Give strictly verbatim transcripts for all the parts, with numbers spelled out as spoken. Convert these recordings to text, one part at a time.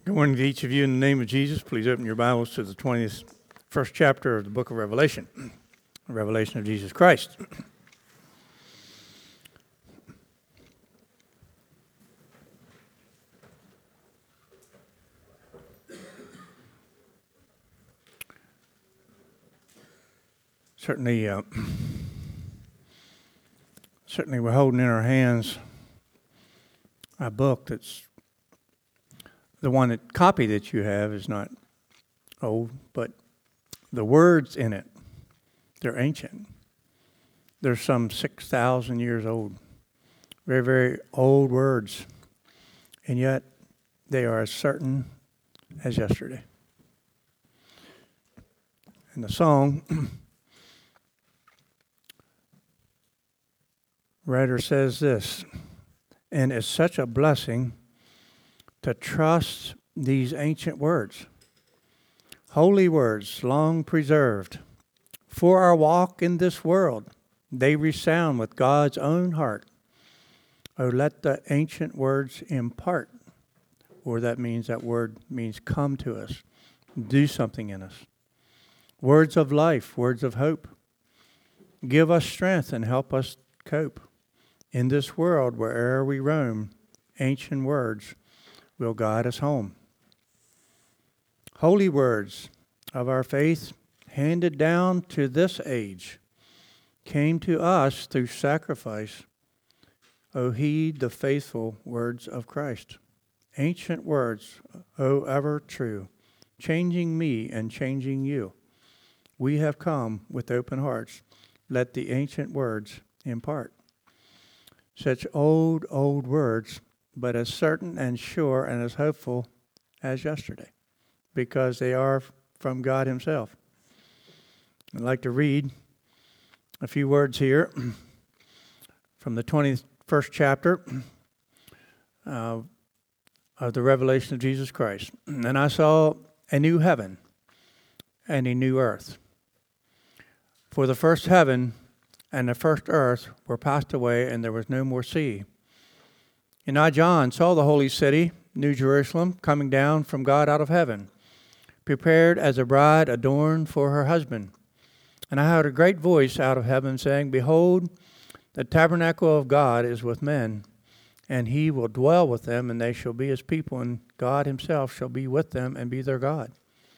Good morning to each of you. In the name of Jesus, please open your Bibles to the twenty-first chapter of the book of Revelation, the revelation of Jesus Christ. Certainly, uh, certainly we're holding in our hands a book that's the one that copy that you have is not old, but the words in it, they're ancient. They're some six thousand years old. Very, very old words. And yet, they are as certain as yesterday. And the song, writer says this, and it's such a blessing to trust these ancient words, holy words, long preserved. For our walk in this world, they resound with God's own heart. Oh, let the ancient words impart, or that means that word means come to us, do something in us. Words of life, words of hope. Give us strength and help us cope. In this world, where'er we roam, ancient words will guide us home. Holy words of our faith, handed down to this age, came to us through sacrifice. O heed the faithful words of Christ. Ancient words, O ever true, changing me and changing you. We have come with open hearts. Let the ancient words impart. Such old, old words, but as certain and sure and as hopeful as yesterday, because they are from God Himself. I'd like to read a few words here from the twenty-first chapter uh, of the revelation of Jesus Christ. And I saw a new heaven and a new earth. For the first heaven and the first earth were passed away, and there was no more sea. And I, John, saw the holy city, New Jerusalem, coming down from God out of heaven, prepared as a bride adorned for her husband. And I heard a great voice out of heaven saying, Behold, the tabernacle of God is with men, and He will dwell with them, and they shall be His people, and God Himself shall be with them and be their God.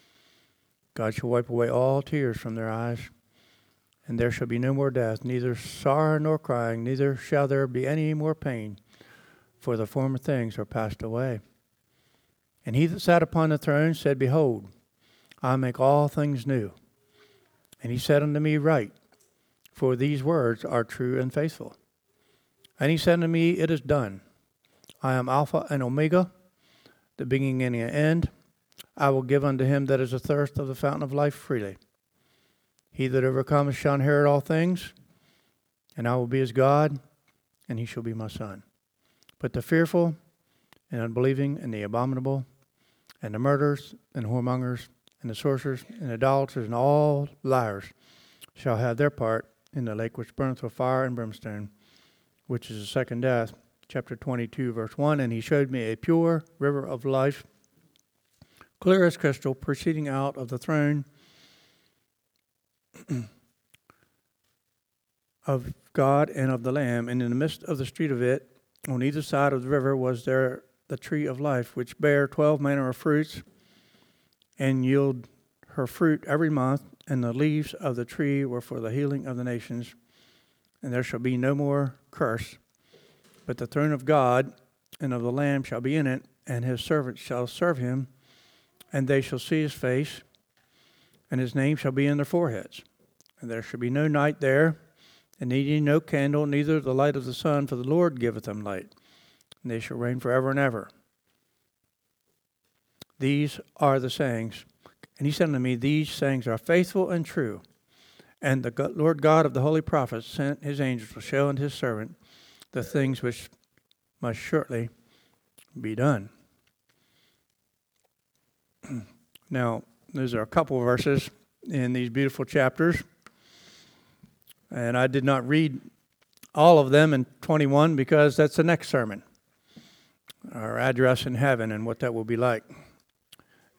God shall wipe away all tears from their eyes, and there shall be no more death, neither sorrow nor crying, neither shall there be any more pain, for the former things are passed away. And He that sat upon the throne said, Behold, I make all things new. And He said unto me, Write, for these words are true and faithful. And He said unto me, It is done. I am Alpha and Omega, the beginning and the end. I will give unto him that is athirst of the fountain of life freely. He that overcometh shall inherit all things, and I will be his God, and he shall be my son. But the fearful and unbelieving and the abominable and the murderers and whoremongers and the sorcerers and idolaters and all liars shall have their part in the lake which burneth with fire and brimstone, which is the second death. Chapter twenty-two, verse one, and he showed me a pure river of life, clear as crystal, proceeding out of the throne of God and of the Lamb. And in the midst of the street of it, on either side of the river, was there the tree of life, which bare twelve manner of fruits, and yield her fruit every month. And the leaves of the tree were for the healing of the nations. And there shall be no more curse, but the throne of God and of the Lamb shall be in it, and his servants shall serve him, and they shall see his face, and his name shall be in their foreheads. And there shall be no night there, and needing no candle, neither the light of the sun, for the Lord giveth them light, and they shall reign forever and ever. These are the sayings. And he said unto me, These sayings are faithful and true. And the Lord God of the holy prophets sent his angels to show unto his servant the things which must shortly be done. Now, those are a couple of verses in these beautiful chapters. And I did not read all of them in twenty-one because that's the next sermon, our address in heaven and what that will be like.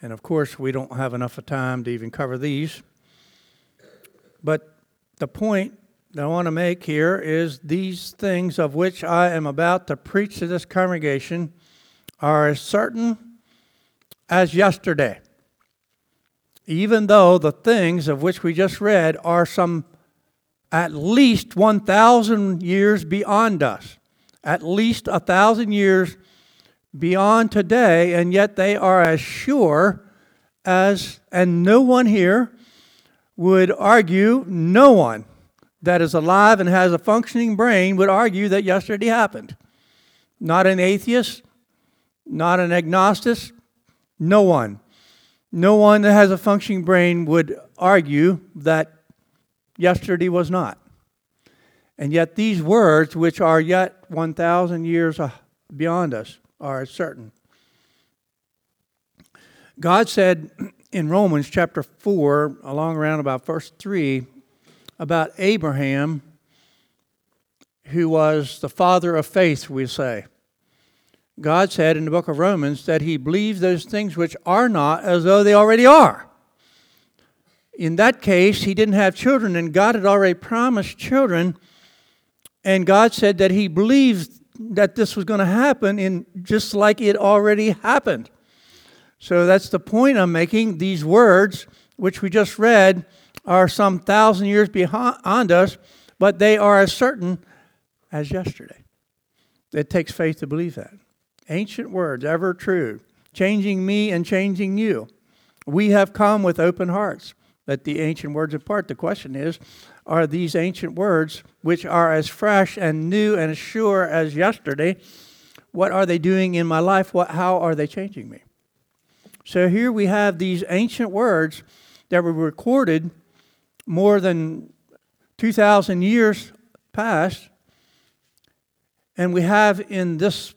And of course, we don't have enough of time to even cover these. But the point that I want to make here is these things of which I am about to preach to this congregation are as certain as yesterday, even though the things of which we just read are some at least one thousand years beyond us, at least one thousand years beyond today, and yet they are as sure as, and no one here would argue, no one that is alive and has a functioning brain would argue that yesterday happened. Not an atheist, not an agnostic, no one. No one that has a functioning brain would argue that yesterday was not. And yet these words, which are yet one thousand years beyond us, are certain. God said in Romans chapter four, along around about verse three, about Abraham, who was the father of faith, we say. God said in the book of Romans that he believed those things which are not as though they already are. In that case, he didn't have children, and God had already promised children. And God said that he believed that this was going to happen in just like it already happened. So that's the point I'm making. These words, which we just read, are some thousand years beyond us, but they are as certain as yesterday. It takes faith to believe that. Ancient words, ever true, changing me and changing you. We have come with open hearts. Let the ancient words depart. The question is, are these ancient words, which are as fresh and new and as sure as yesterday, what are they doing in my life? What, how are they changing me? So here we have these ancient words that were recorded more than two thousand years past. And we have in this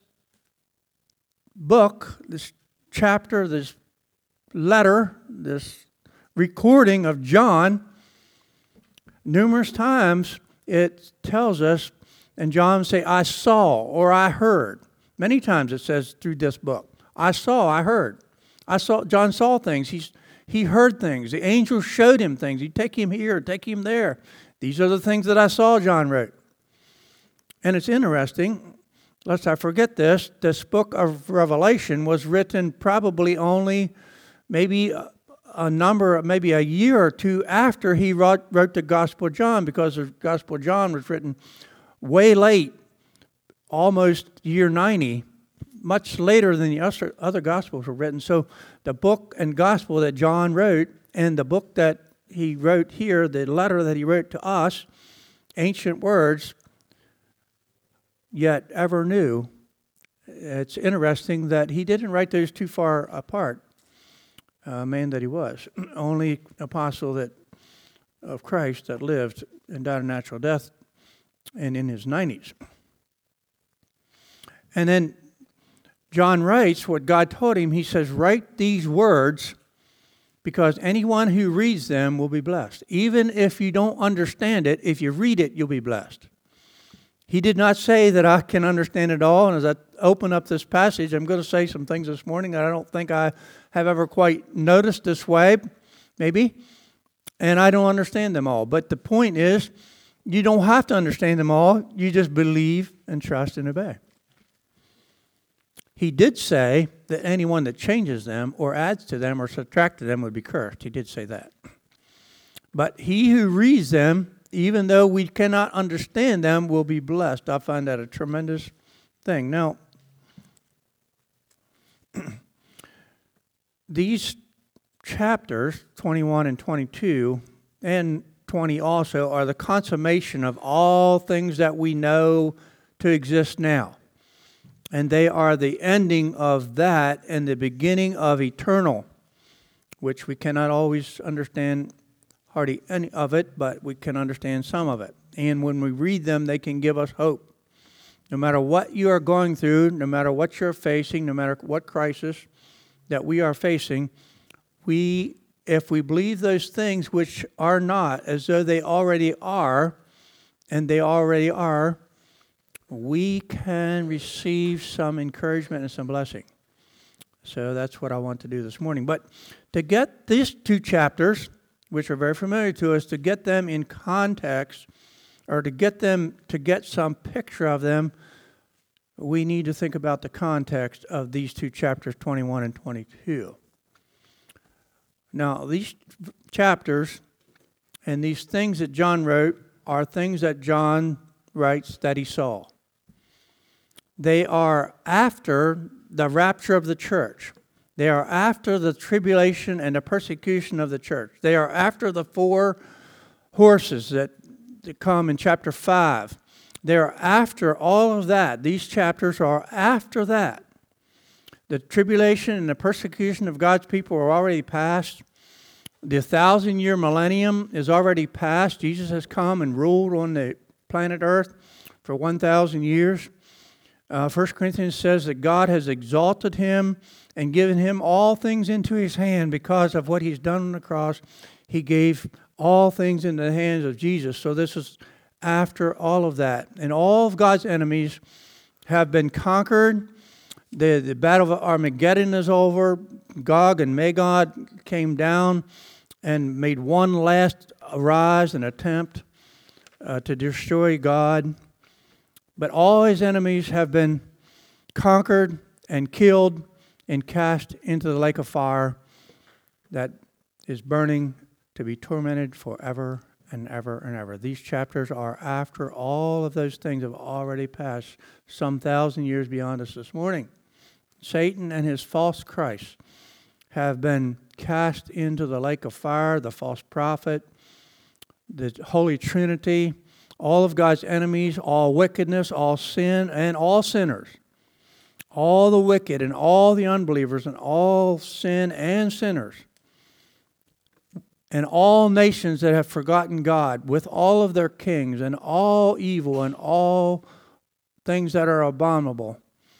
book, this chapter, this letter, this recording of John, numerous times it tells us, and John say, I saw or I heard. Many times it says through this book, I saw, I heard. I saw, John saw things. He's, he heard things. The angel showed him things. He'd take him here, take him there. These are the things that I saw, John wrote. And it's interesting, lest I forget this, this book of Revelation was written probably only maybe a, a number, maybe a year or two after he wrote, wrote the Gospel of John, because the Gospel of John was written way late, almost year ninety, much later than the other, other Gospels were written. So the book and Gospel that John wrote and the book that he wrote here, the letter that he wrote to us, ancient words, yet ever new. It's interesting that he didn't write those too far apart, uh, man that he was. Only apostle that of Christ that lived and died a natural death and in his nineties. And then John writes what God told him. He says, write these words because anyone who reads them will be blessed. Even if you don't understand it, if you read it, you'll be blessed. He did not say that I can understand it all. And as I open up this passage, I'm going to say some things this morning that I don't think I have ever quite noticed this way, maybe. And I don't understand them all. But the point is, you don't have to understand them all. You just believe and trust and obey. He did say that anyone that changes them or adds to them or subtracts to them would be cursed. He did say that. But he who reads them, even though we cannot understand them, will be blessed. I find that a tremendous thing. Now, these chapters, twenty-one and twenty-two, and twenty also, are the consummation of all things that we know to exist now. And they are the ending of that and the beginning of eternal, which we cannot always understand hardly any of it, but we can understand some of it. And when we read them, they can give us hope. No matter what you are going through, no matter what you're facing, no matter what crisis that we are facing, we, if we believe those things which are not as though they already are, and they already are, we can receive some encouragement and some blessing. So that's what I want to do this morning. But to get these two chapters, which are very familiar to us, to get them in context, or to get them to get some picture of them, we need to think about the context of these two chapters, twenty-one and twenty-two. Now, these chapters and these things that John wrote are things that John writes that he saw. They are after the rapture of the church. They are after the tribulation and the persecution of the church. They are after the four horses that, that come in chapter five. They are after all of that. These chapters are after that. The tribulation and the persecution of God's people are already past. The thousand-year millennium is already past. Jesus has come and ruled on the planet Earth for one thousand years. Uh, First Corinthians says that God has exalted him and given him all things into his hand because of what he's done on the cross. He gave all things into the hands of Jesus. So this is after all of that. And all of God's enemies have been conquered. The, the battle of Armageddon is over. Gog and Magog came down and made one last rise and attempt uh, to destroy God. But all his enemies have been conquered and killed and cast into the lake of fire that is burning to be tormented forever and ever and ever. These chapters are after all of those things have already passed some thousand years beyond us this morning. Satan and his false Christ have been cast into the lake of fire, the false prophet, the Holy Trinity, all of God's enemies, all wickedness, all sin, and all sinners. All the wicked and all the unbelievers and all sin and sinners. And all nations that have forgotten God with all of their kings and all evil and all things that are abominable.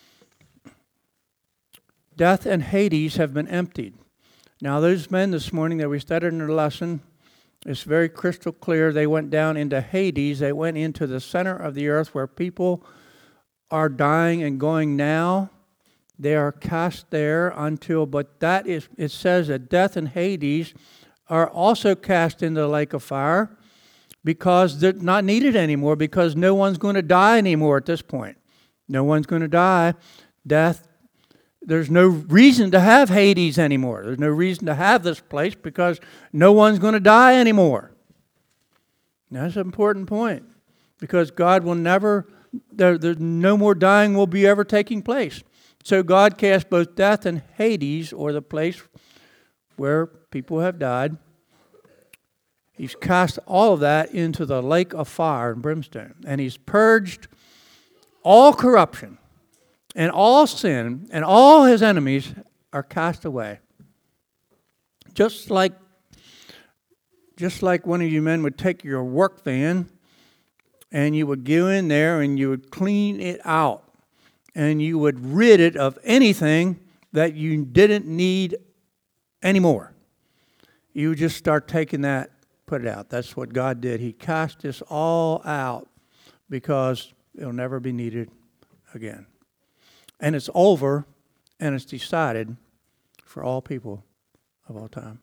Death and Hades have been emptied. Now those men this morning that we studied in the lesson, it's very crystal clear. They went down into Hades. They went into the center of the earth where people are dying and going now. They are cast there until, but that is, it says that death and Hades are also cast into the lake of fire because they're not needed anymore, because no one's going to die anymore at this point. No one's going to die. Death, there's no reason to have Hades anymore. There's no reason to have this place because no one's going to die anymore. Now, that's an important point, because God will never, there, there's no more dying will be ever taking place. So God cast both death and Hades, or the place where people have died. He's cast all of that into the lake of fire and brimstone. And he's purged all corruption and all sin, and all his enemies are cast away. Just like, just like one of you men would take your work van and you would go in there and you would clean it out and you would rid it of anything that you didn't need anymore. You would just start taking that, put it out. That's what God did. He cast this all out because it'll never be needed again. And it's over, and it's decided for all people of all time.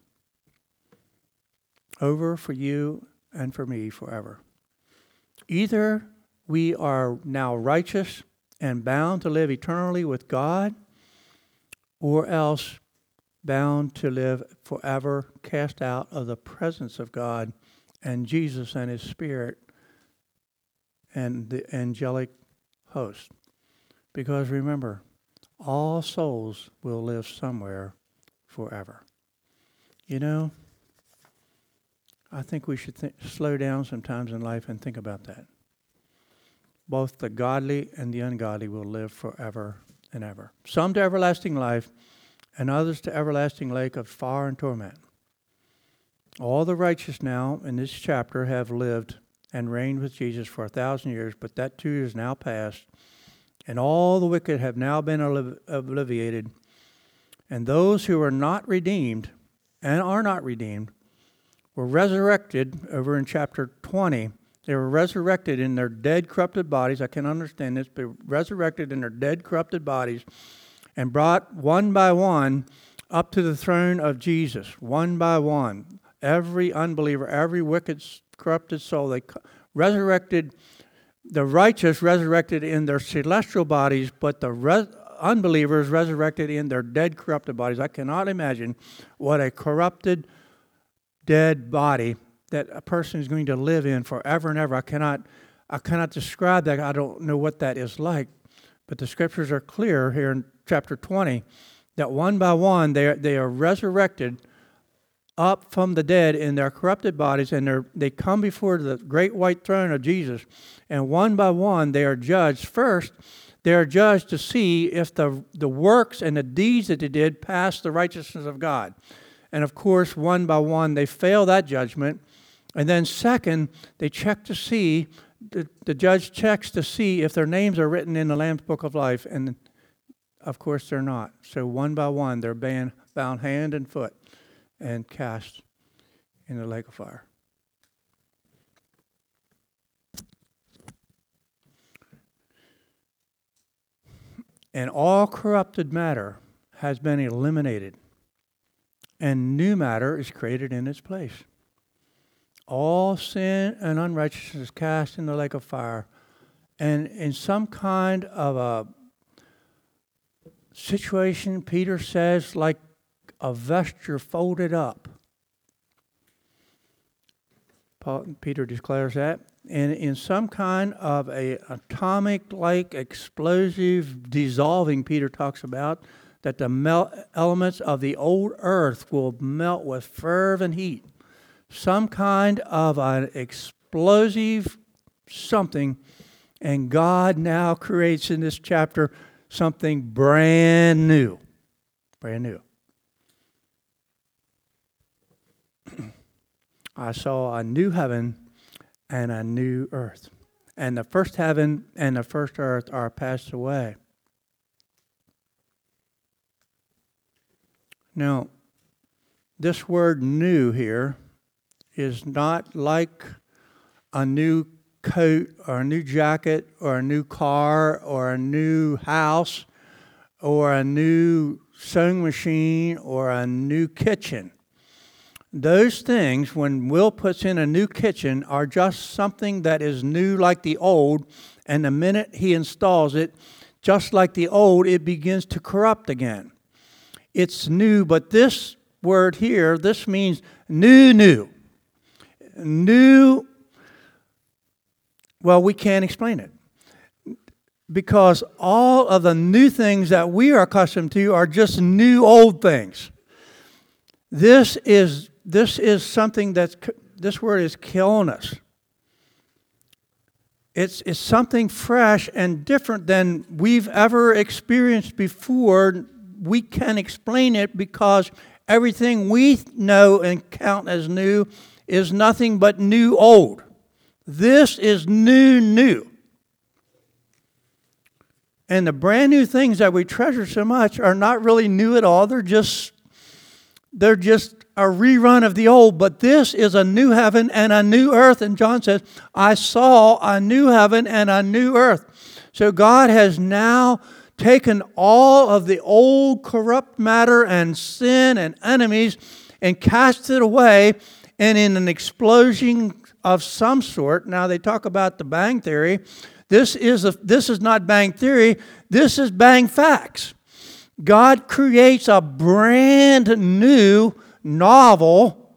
Over for you and for me forever. Either we are now righteous and bound to live eternally with God, or else bound to live forever, cast out of the presence of God and Jesus and his Spirit and the angelic host. Because remember, all souls will live somewhere forever. You know, I think we should th- slow down sometimes in life and think about that. Both the godly and the ungodly will live forever and ever. Some to everlasting life, and others to everlasting lake of fire and torment. All the righteous now in this chapter have lived and reigned with Jesus for a thousand years, but that too is now past. And all the wicked have now been alleviated. And those who are not redeemed and are not redeemed were resurrected over in chapter twenty. They were resurrected in their dead, corrupted bodies. I can understand this, but resurrected in their dead, corrupted bodies. and brought one by one up to the throne of Jesus, one by one. Every unbeliever, every wicked, corrupted soul, they resurrected, the righteous resurrected in their celestial bodies, but the res- unbelievers resurrected in their dead, corrupted bodies. I cannot imagine what a corrupted, dead body that a person is going to live in forever and ever. I cannot, I cannot describe that. I don't know what that is like. But the scriptures are clear here in chapter twenty that one by one they are, they are resurrected up from the dead in their corrupted bodies, and they're, they come before the great white throne of Jesus. And one by one they are judged. First, they are judged to see if the, the works and the deeds that they did passed the righteousness of God. And of course, one by one they fail that judgment. And then second, they check to see, the, the judge checks to see if their names are written in the Lamb's Book of Life. And of course they're not. So one by one they're bound, bound hand and foot and cast in the lake of fire. And all corrupted matter has been eliminated, and new matter is created in its place. All sin and unrighteousness is cast in the lake of fire. And in some kind of a situation, Peter says, like a vesture folded up. Paul, Peter declares that. And in some kind of a atomic-like explosive dissolving, Peter talks about, that the melt elements of the old earth will melt with fervent heat. Some kind of an explosive something, and God now creates in this chapter something brand new. Brand new. I saw a new heaven and a new earth. And the first heaven and the first earth are passed away. Now, this word new here is not like a new coat or a new jacket or a new car or a new house or a new sewing machine or a new kitchen. Those things, when Will puts in a new kitchen, are just something that is new like the old, and the minute he installs it, just like the old, it begins to corrupt again. It's new, but this word here, this means new, new. New, well, we can't explain it. Because all of the new things that we are accustomed to are just new old things. This is this is something that's, this word is kilonus. It's, it's something fresh and different than we've ever experienced before. We can't explain it because everything we know and count as new is nothing but new old. This is new new. And the brand new things that we treasure so much are not really new at all. They're just they're just a rerun of the old. But this is a new heaven and a new earth. And John says, I saw a new heaven and a new earth. So God has now taken all of the old corrupt matter and sin and enemies and cast it away. And in an explosion of some sort, now they talk about the Bang Theory. This is a, this is not Bang Theory. This is Bang Facts. God creates a brand new novel,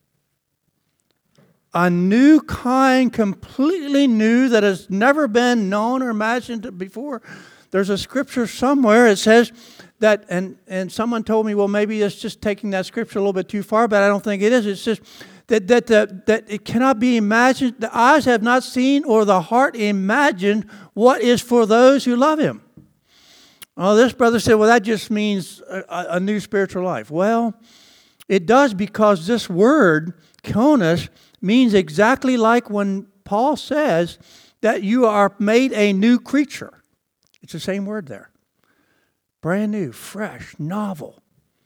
a new kind, completely new, that has never been known or imagined before. There's a scripture somewhere. It says that, and, and someone told me, well, maybe it's just taking that scripture a little bit too far, but I don't think it is. It says that that that, that it cannot be imagined. The eyes have not seen or the heart imagined what is for those who love Him. Oh, this brother said, well, that just means a, a new spiritual life. Well, it does, because this word, konos, means exactly like when Paul says that you are made a new creature. It's the same word there. Brand new, fresh, novel.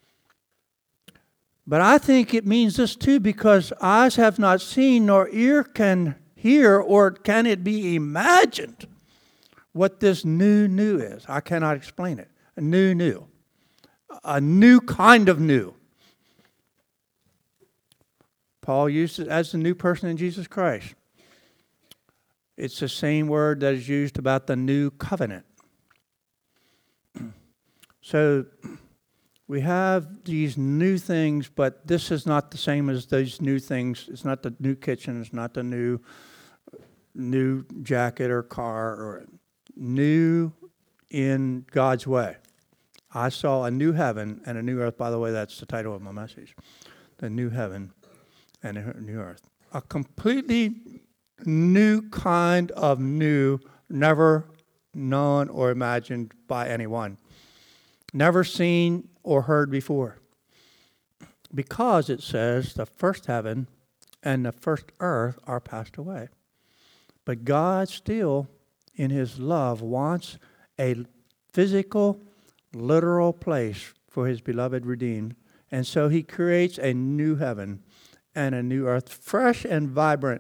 But I think it means this too, because eyes have not seen, nor ear can hear, or can it be imagined what this new, new is. I cannot explain it. new, new. A new kind of new. Paul used it as the new person in Jesus Christ. It's the same word that is used about the new covenant. So we have these new things, but this is not the same as those new things. It's not the new kitchen. It's not the new new jacket or car, or new in God's way. I saw a new heaven and a new earth. By the way, that's the title of my message. The new heaven and a new earth. A completely new kind of new, never known or imagined by anyone. Never seen or heard before. Because it says the first heaven and the first earth are passed away. But God still, in His love, wants a physical, literal place for His beloved redeemed. And so He creates a new heaven and a new earth, fresh and vibrant.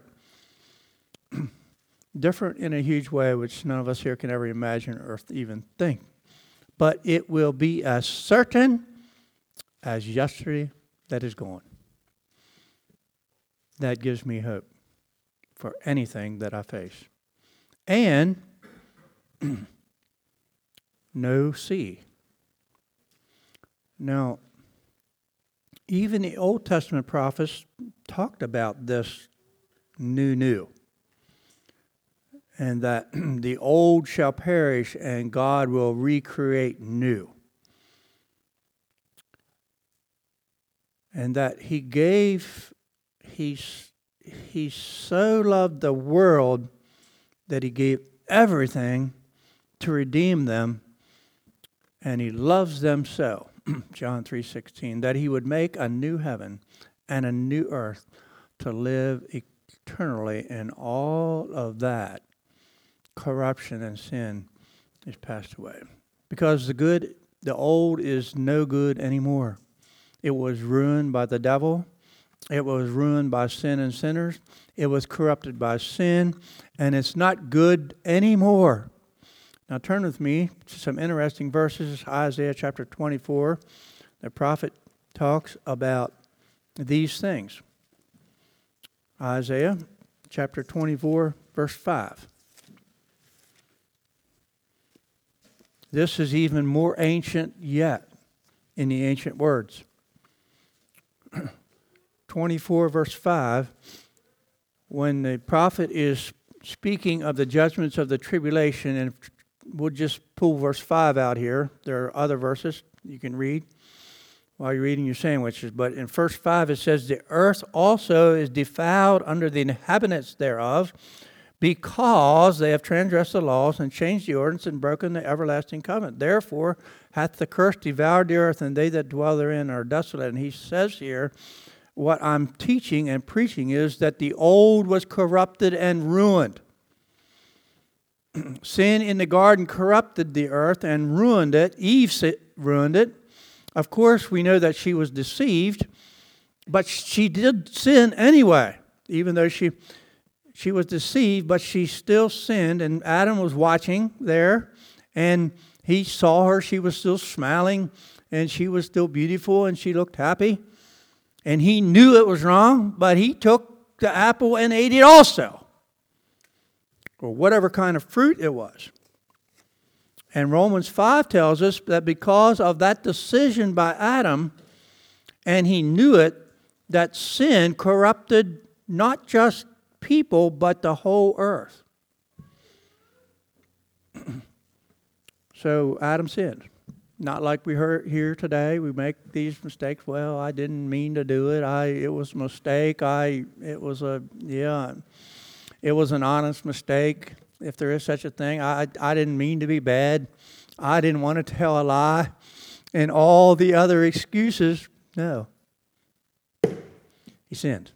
Different in a huge way, which none of us here can ever imagine or even think. But it will be as certain as yesterday that is gone. That gives me hope for anything that I face. And no sea. Now, even the Old Testament prophets talked about this new, new. And that the old shall perish and God will recreate new. And that He gave, He, he so loved the world that He gave everything to redeem them. And He loves them so, John three sixteen, that He would make a new heaven and a new earth to live eternally, and all of that corruption and sin is passed away. Because the good, the old is no good anymore. It was ruined by the devil. It was ruined by sin and sinners. It was corrupted by sin, and it's not good anymore. Now turn with me to some interesting verses. Isaiah chapter twenty-four. The prophet talks about these things. Isaiah chapter twenty-four, verse five. This is even more ancient yet in the ancient words. twenty-four, verse five, when the prophet is speaking of the judgments of the tribulation, and we'll just pull verse five out here. There are other verses you can read while you're eating your sandwiches. But in verse five it says, the earth also is defiled under the inhabitants thereof, because they have transgressed the laws and changed the ordinance and broken the everlasting covenant. Therefore hath the curse devoured the earth, and they that dwell therein are desolate. And he says here, what I'm teaching and preaching is that the old was corrupted and ruined. Sin in the garden corrupted the earth and ruined it. Eve ruined it. Of course, we know that she was deceived, but she did sin anyway, even though she... She was deceived, but she still sinned, and Adam was watching there, and he saw her. She was still smiling, and she was still beautiful, and she looked happy. And he knew it was wrong, but he took the apple and ate it also, or whatever kind of fruit it was. And Romans five tells us that because of that decision by Adam, and he knew it, that sin corrupted not just people, but the whole earth. So Adam sinned. Not like we heard here today. We make these mistakes. Well, I didn't mean to do it. I it was a mistake. I it was a yeah. It was an honest mistake, if there is such a thing. I I didn't mean to be bad. I didn't want to tell a lie, and all the other excuses. No. He sinned.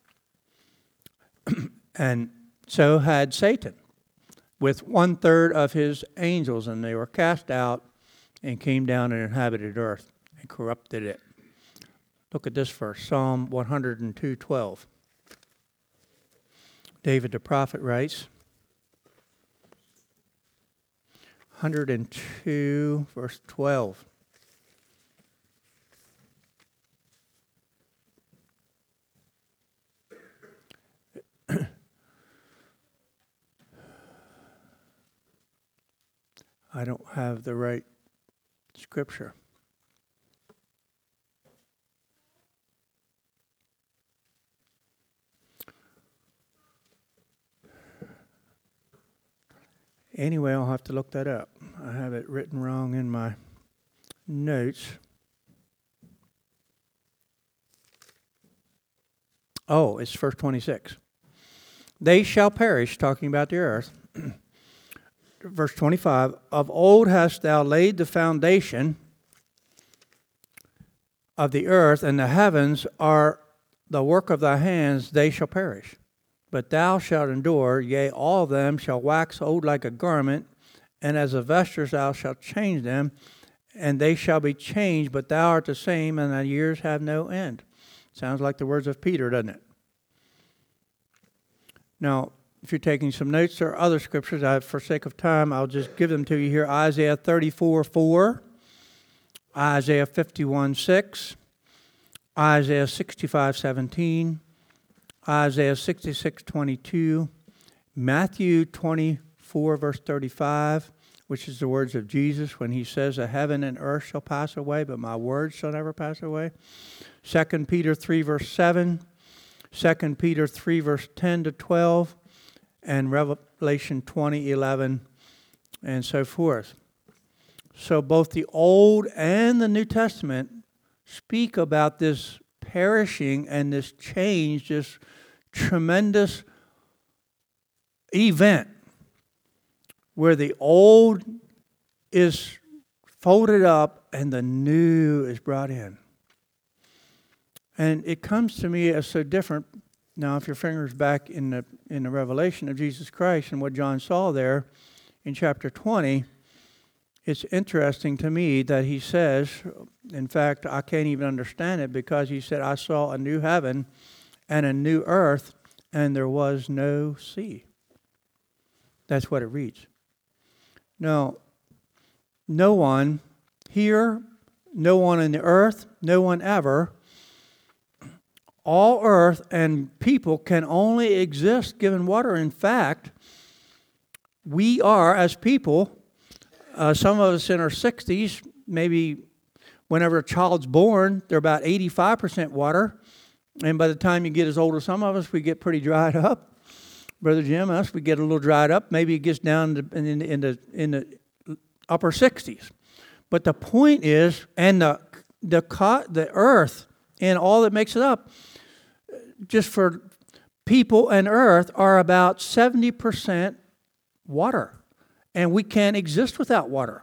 And so had Satan with one third of his angels, and they were cast out and came down and inhabited earth and corrupted it. Look at this verse, Psalm one hundred two, twelve. David the prophet writes, hundred two, verse twelve. I don't have the right scripture. Anyway, I'll have to look that up. I have it written wrong in my notes. Oh, it's verse twenty-six. They shall perish, talking about the earth. Verse twenty-five, of old hast thou laid the foundation of the earth, and the heavens are the work of thy hands, they shall perish. But thou shalt endure, yea, all of them shall wax old like a garment, and as a vesture thou shalt change them, and they shall be changed, but thou art the same, and thy years have no end. Sounds like the words of Peter, doesn't it? Now, if you're taking some notes or other scriptures, I, for sake of time, I'll just give them to you here. Isaiah thirty-four four, Isaiah fifty-one six, Isaiah sixty-five seventeen, Isaiah sixty-six twenty-two, Matthew twenty-four verse thirty-five, which is the words of Jesus when he says, "The heaven and earth shall pass away, but my words shall never pass away." Second Peter three verse seven, Second Peter three verse ten to twelve, and Revelation twenty eleven, and so forth. So both the Old and the New Testament speak about this perishing and this change, this tremendous event where the old is folded up and the new is brought in. And it comes to me as so different. Now, if your finger's back in the in the revelation of Jesus Christ and what John saw there in chapter twenty, it's interesting to me that he says, in fact, I can't even understand it, because he said, I saw a new heaven and a new earth, and there was no sea. That's what it reads. Now, no one here, no one in the earth, no one ever, all earth and people can only exist given water. In fact, we are, as people, uh, some of us in our sixties, maybe whenever a child's born, they're about eighty-five percent water. And by the time you get as old as some of us, we get pretty dried up. Brother Jim, us, we get a little dried up. Maybe it gets down to, in, in, the, in the upper sixties. But the point is, and the, the, the earth and all that makes it up, just for people and earth, are about seventy percent water. And we can't exist without water.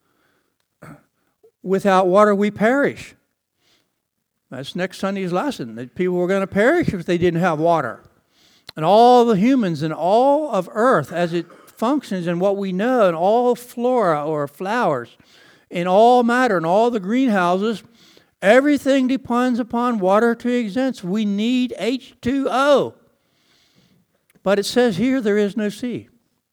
Without water, we perish. That's next Sunday's lesson, that people were going to perish if they didn't have water. And all the humans and all of earth as it functions and what we know, and all flora or flowers, and all matter and all the greenhouses, everything depends upon water to exist. We need H two O. But it says here there is no sea.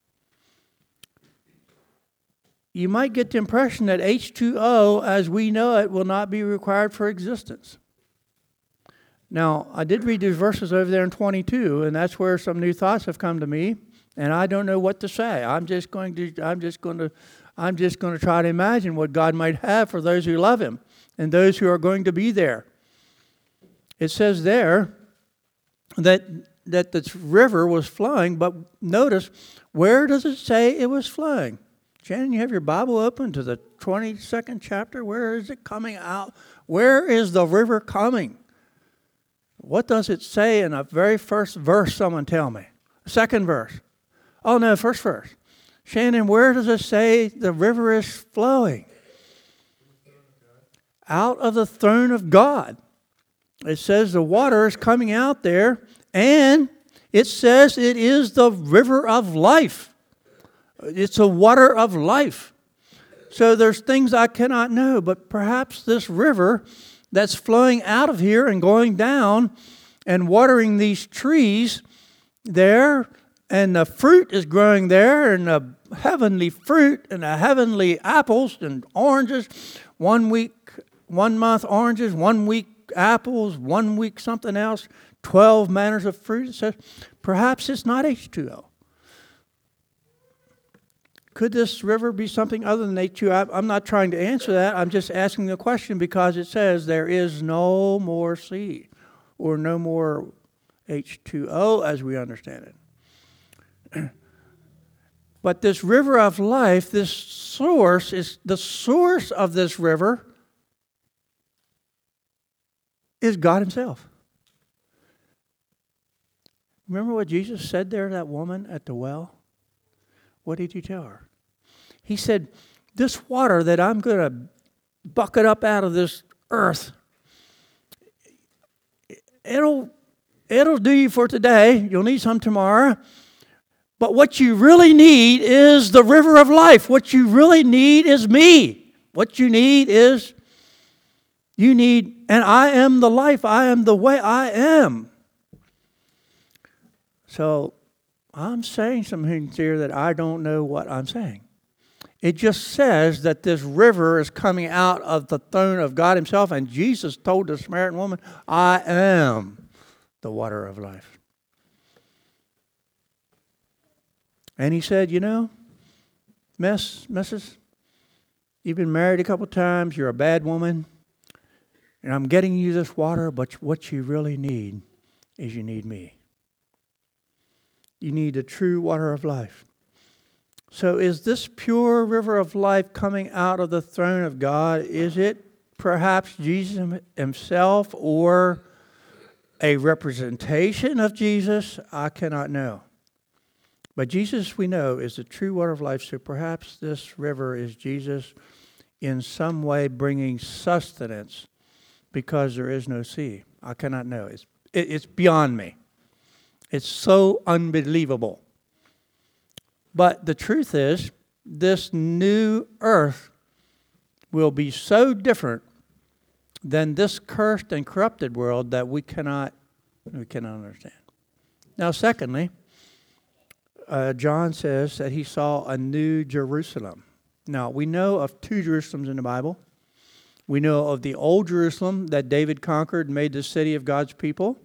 You might get the impression that H two O, as we know it, will not be required for existence. Now, I did read these verses over there in twenty-two, and that's where some new thoughts have come to me, and I don't know what to say. I'm just going to, I'm just going to, I'm just going to try to imagine what God might have for those who love Him and those who are going to be there. It says there that that this river was flowing, but notice, where does it say it was flowing? Shannon, you have your Bible open to the twenty-second chapter. Where is it coming out? Where is the river coming? What does it say in the very first verse? Someone tell me. Second verse. Oh, no, first verse. Shannon, where does it say the river is flowing? Out of the throne of God. It says the water is coming out there, and it says it is the river of life. It's a water of life. So there's things I cannot know, but perhaps this river that's flowing out of here and going down and watering these trees there, and the fruit is growing there, and the heavenly fruit and a heavenly apples and oranges. One week, one month oranges, one week apples, one week something else. Twelve manners of fruit. It says, perhaps it's not H two O. Could this river be something other than H two O? I'm not trying to answer that. I'm just asking the question because it says there is no more sea or no more H two O as we understand it. But this river of life, this source, is the source of this river is God himself. Remember what Jesus said there to that woman at the well? What did he tell her? He said, this water that I'm going to bucket up out of this earth, it'll, it'll do you for today. You'll need some tomorrow. But what you really need is the river of life. What you really need is me. What you need is, you need, and I am the life. I am the way I am. So, I'm saying some things here that I don't know what I'm saying. It just says that this river is coming out of the throne of God himself, and Jesus told the Samaritan woman, I am the water of life. And he said, you know, Miss, Missus, you've been married a couple times, you're a bad woman, and I'm getting you this water, but what you really need is you need me. You need the true water of life. So is this pure river of life coming out of the throne of God? Is it perhaps Jesus himself or a representation of Jesus? I cannot know. But Jesus, we know, is the true water of life. So perhaps this river is Jesus in some way bringing sustenance because there is no sea. I cannot know. It's, it, it's beyond me. It's so unbelievable. But the truth is, this new earth will be so different than this cursed and corrupted world that we cannot, we cannot understand. Now, secondly, uh, John says that he saw a new Jerusalem. Now, we know of two Jerusalems in the Bible. We know of the old Jerusalem that David conquered and made the city of God's people.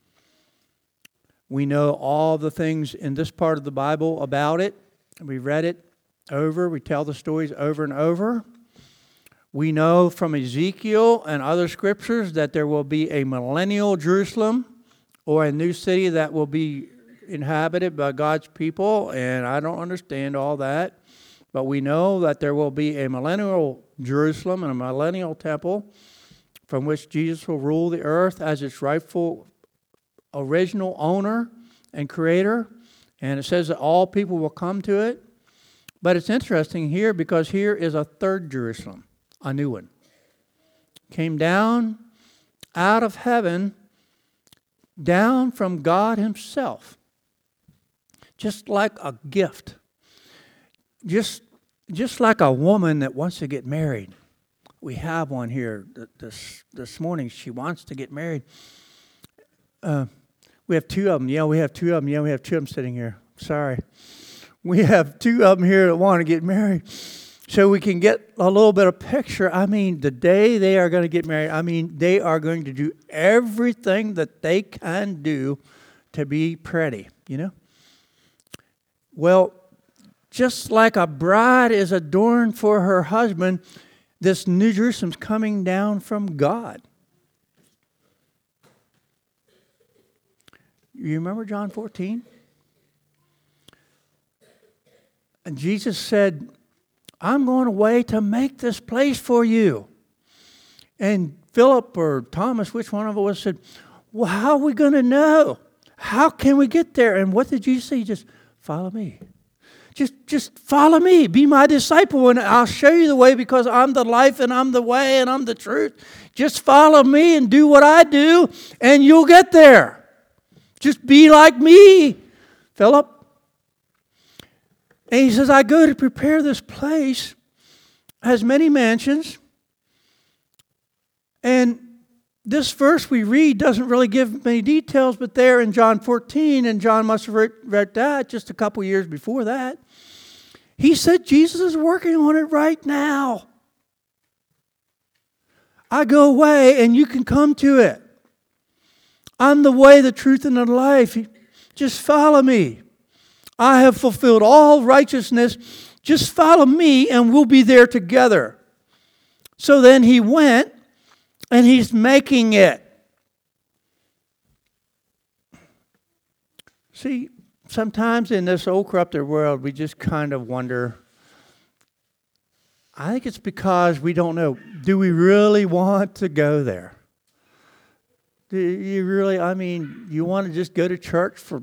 We know all the things in this part of the Bible about it. We read it over. We tell the stories over and over. We know from Ezekiel and other scriptures that there will be a millennial Jerusalem or a new city that will be inhabited by God's people. And I don't understand all that. But we know that there will be a millennial Jerusalem and a millennial temple from which Jesus will rule the earth as its rightful original owner and creator. And it says that all people will come to it. But it's interesting here because here is a third Jerusalem, a new one. Came down out of heaven, down from God himself. Just like a gift. Just, just like a woman that wants to get married. We have one here this, this morning. She wants to get married. Uh, We have two of them. Yeah, we have two of them. Yeah, we have two of them sitting here. Sorry. We have two of them here that want to get married. So we can get a little bit of picture. I mean, the day they are going to get married, I mean, they are going to do everything that they can do to be pretty, you know? Well, just like a bride is adorned for her husband, this New Jerusalem's coming down from God. You remember John fourteen? And Jesus said, I'm going away to make this place for you. And Philip or Thomas, which one of us said, well, how are we going to know? How can we get there? And what did Jesus say? Just follow me. Just, just follow me. Be my disciple and I'll show you the way because I'm the life and I'm the way and I'm the truth. Just follow me and do what I do and you'll get there. Just be like me, Philip. And he says, I go to prepare this place. Has many mansions. And this verse we read doesn't really give many details, but there in John fourteen, and John must have read, read that just a couple years before that, He said Jesus is working on it right now. I go away and you can come to it. I'm the way, the truth, and the life. Just follow me. I have fulfilled all righteousness. Just follow me and we'll be there together. So then he went and he's making it. See, sometimes in this old corrupted world, we just kind of wonder. I think it's because we don't know. Do we really want to go there? Do you really, I mean, you want to just go to church for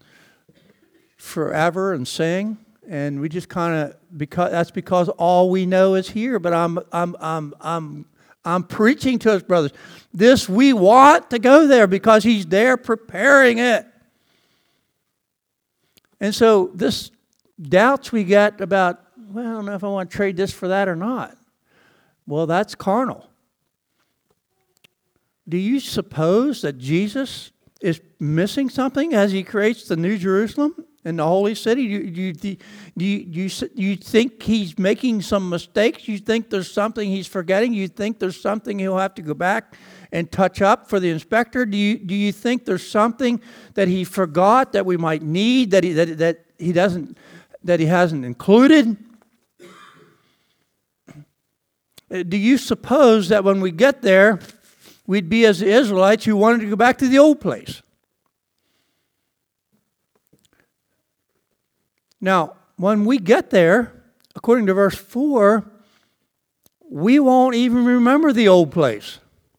forever and sing? And we just kind of, because that's because all we know is here. But I'm I'm I'm I'm I'm preaching to us, brothers. This, we want to go there because he's there preparing it. And so this doubts we get about, well, I don't know if I want to trade this for that or not. Well, that's carnal. Do you suppose that Jesus is missing something as he creates the New Jerusalem and the holy city? Do you, do you, do you, do you, you think he's making some mistakes? You think there's something he's forgetting? You think there's something he'll have to go back and touch up for the inspector? Do you, do you think there's something that he forgot that we might need, that he, that, that he doesn't, that he hasn't included? Do you suppose that when we get there, we'd be as the Israelites who wanted to go back to the old place? Now, when we get there, according to verse four, we won't even remember the old place.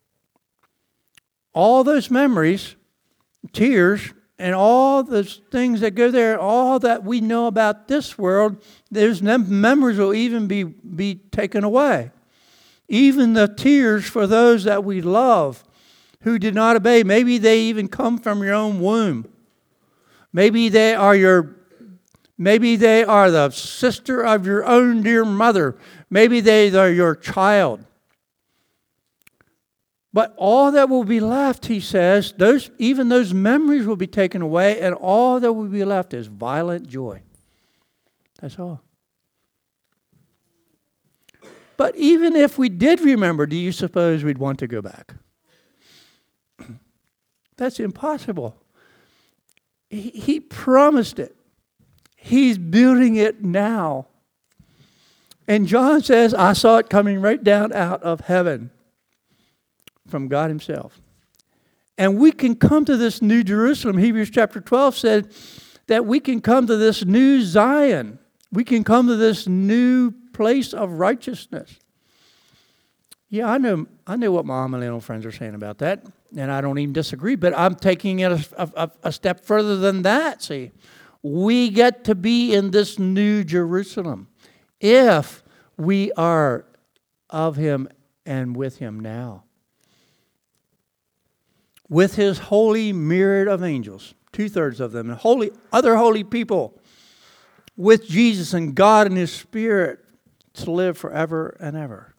All those memories, tears, and all those things that go there, all that we know about this world, those memories will even be, be taken away. Even the tears for those that we love who did not obey. Maybe they even come from your own womb. Maybe they are your, maybe they are the sister of your own dear mother. Maybe they are your child. But all that will be left, he says, those even those memories will be taken away, and all that will be left is violent joy. That's all. But even if we did remember, do you suppose we'd want to go back? That's impossible. He, he promised it. He's building it now. And John says, I saw it coming right down out of heaven from God himself. And we can come to this new Jerusalem. Hebrews chapter twelve said that we can come to this new Zion. We can come to this new place of righteousness. Yeah, I know I know what my millennial friends are saying about that, and I don't even disagree, but I'm taking it a, a, a step further than that. See, we get to be in this new Jerusalem if we are of him and with him now. With his holy myriad of angels, two-thirds of them, and holy other holy people, with Jesus and God and his Spirit, to live forever and ever.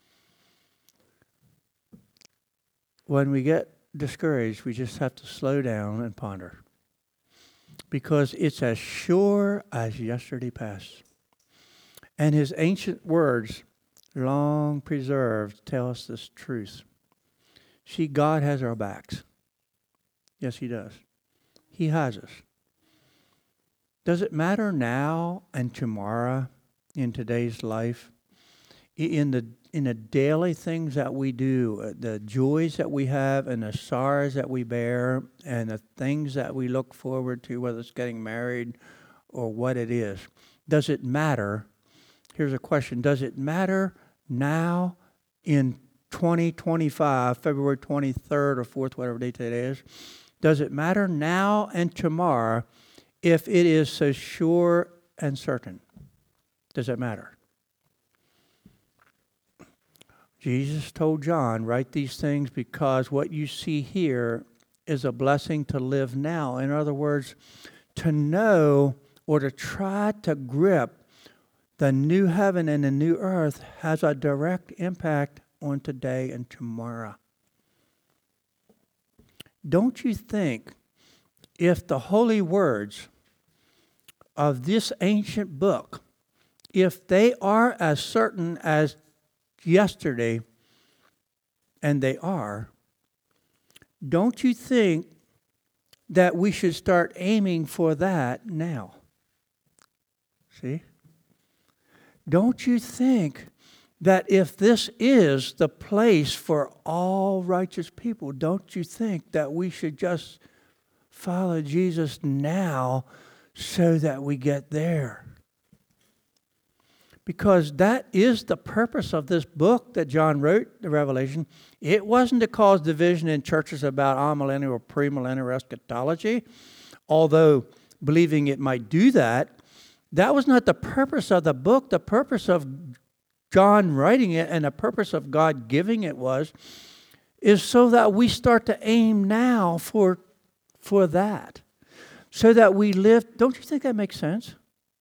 When we get discouraged, we just have to slow down and ponder. Because it's as sure as yesterday past. And his ancient words, long preserved, tell us this truth. See, God has our backs. Yes, he does. He has us. Does it matter now and tomorrow in today's life? In the in the daily things that we do, the joys that we have and the sorrows that we bear and the things that we look forward to, whether it's getting married or what it is. Does it matter? Here's a question. Does it matter now in twenty twenty-five, February twenty-third or fourth, whatever date that is? Does it matter now and tomorrow if it is so sure and certain? Does it matter? Jesus told John, write these things because what you see here is a blessing to live now. In other words, to know or to try to grip the new heaven and the new earth has a direct impact on today and tomorrow. Don't you think if the holy words of this ancient book if they are as certain as yesterday, and they are, don't you think that we should start aiming for that now? See? Don't you think that if this is the place for all righteous people, don't you think that we should just follow Jesus now so that we get there? Because that is the purpose of this book that John wrote, the Revelation. It wasn't to cause division in churches about amillennial or premillennial eschatology, although believing it might do that. That was not the purpose of the book. The purpose of John writing it and the purpose of God giving it was, is so that we start to aim now for, for that. So that we live. Don't you think that makes sense?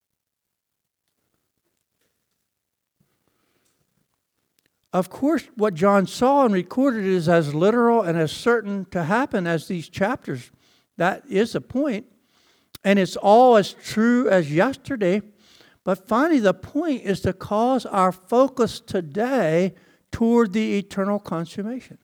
Of course, what John saw and recorded is as literal and as certain to happen as these chapters. That is the point. And it's all as true as yesterday. But finally, the point is to cause our focus today toward the eternal consummation.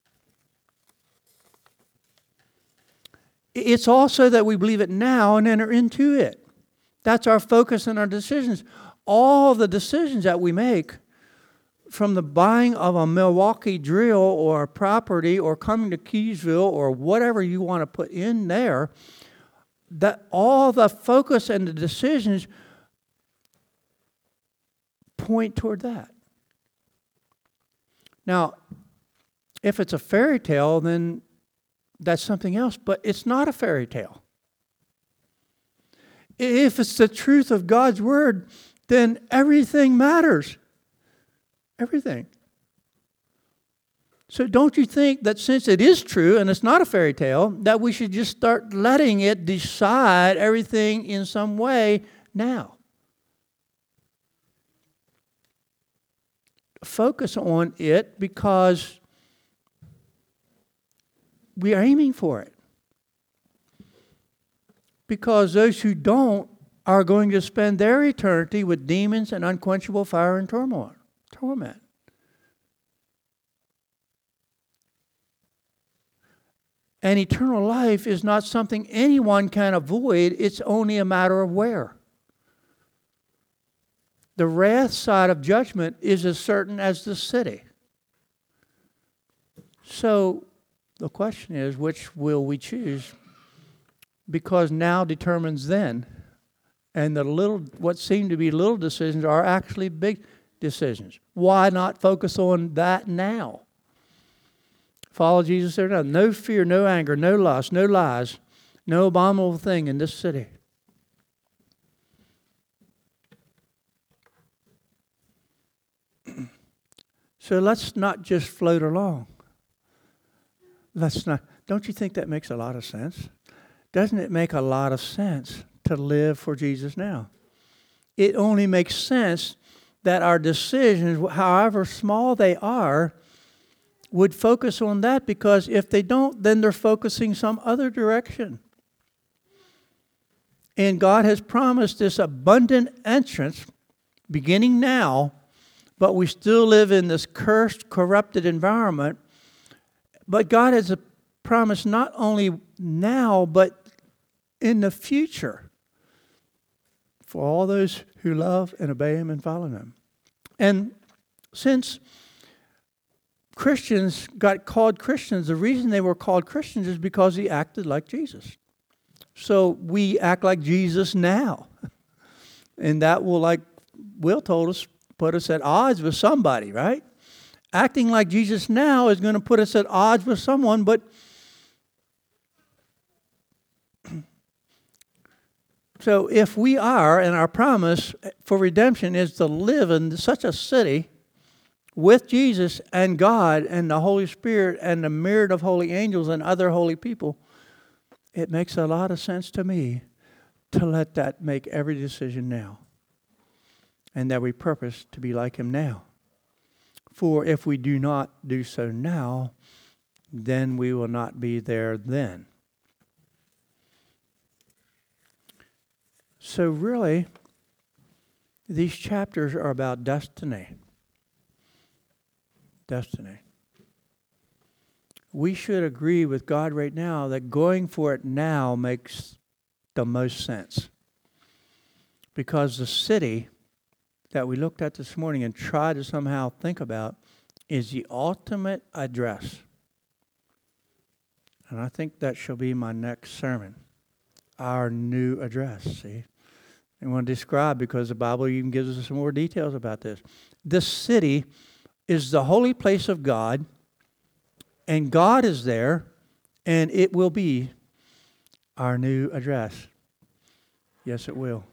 It's also that we believe it now and enter into it. That's our focus and our decisions. All the decisions that we make, from the buying of a Milwaukee drill or a property or coming to Keysville or whatever you want to put in there, that all the focus and the decisions point toward that. Now, if it's a fairy tale, then that's something else, but it's not a fairy tale. If it's the truth of God's Word, then everything matters. Everything. So don't you think that since it is true and it's not a fairy tale, that we should just start letting it decide everything in some way now? Focus on it because we are aiming for it. Because those who don't are going to spend their eternity with demons and unquenchable fire and turmoil. Torment. And eternal life is not something anyone can avoid. It's only a matter of where. The wrath side of judgment is as certain as the city. So the question is, which will we choose? Because now determines then. And the little, what seem to be little decisions are actually big decisions. Why not focus on that now? Follow Jesus there now. No fear, no anger, no lust, no lies, no abominable thing in this city. So let's not just float along. Let's not. Don't you think that makes a lot of sense? Doesn't it make a lot of sense to live for Jesus now? It only makes sense that our decisions, however small they are, would focus on that, because if they don't, then they're focusing some other direction. And God has promised this abundant entrance beginning now, but we still live in this cursed, corrupted environment. But God has a promise not only now, but in the future for all those who love and obey Him and follow Him. And since Christians got called Christians, the reason they were called Christians is because He acted like Jesus. So we act like Jesus now. And that will, like Will told us, put us at odds with somebody, right? Acting like Jesus now is going to put us at odds with someone, but so if we are, and our promise for redemption is to live in such a city with Jesus and God and the Holy Spirit and the myriad of holy angels and other holy people, it makes a lot of sense to me to let that make every decision now. And that we purpose to be like Him now. For if we do not do so now, then we will not be there then. So really, These chapters are about destiny. Destiny. We should agree with God right now that going for it now makes the most sense. Because the city that we looked at this morning and tried to somehow think about is the ultimate address. And I think that shall be my next sermon. Our new address, see? I want to describe, because the Bible even gives us some more details about this. This city is the holy place of God, and God is there, and it will be our new address. Yes, it will.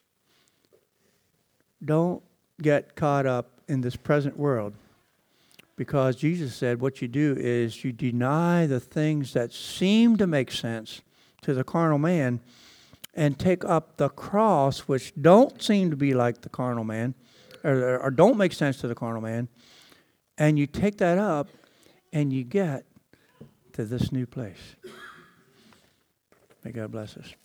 Don't get caught up in this present world, because Jesus said what you do is you deny the things that seem to make sense to the carnal man and take up the cross, which don't seem to be like the carnal man, or, or don't make sense to the carnal man, and you take that up and you get to this new place. May God bless us.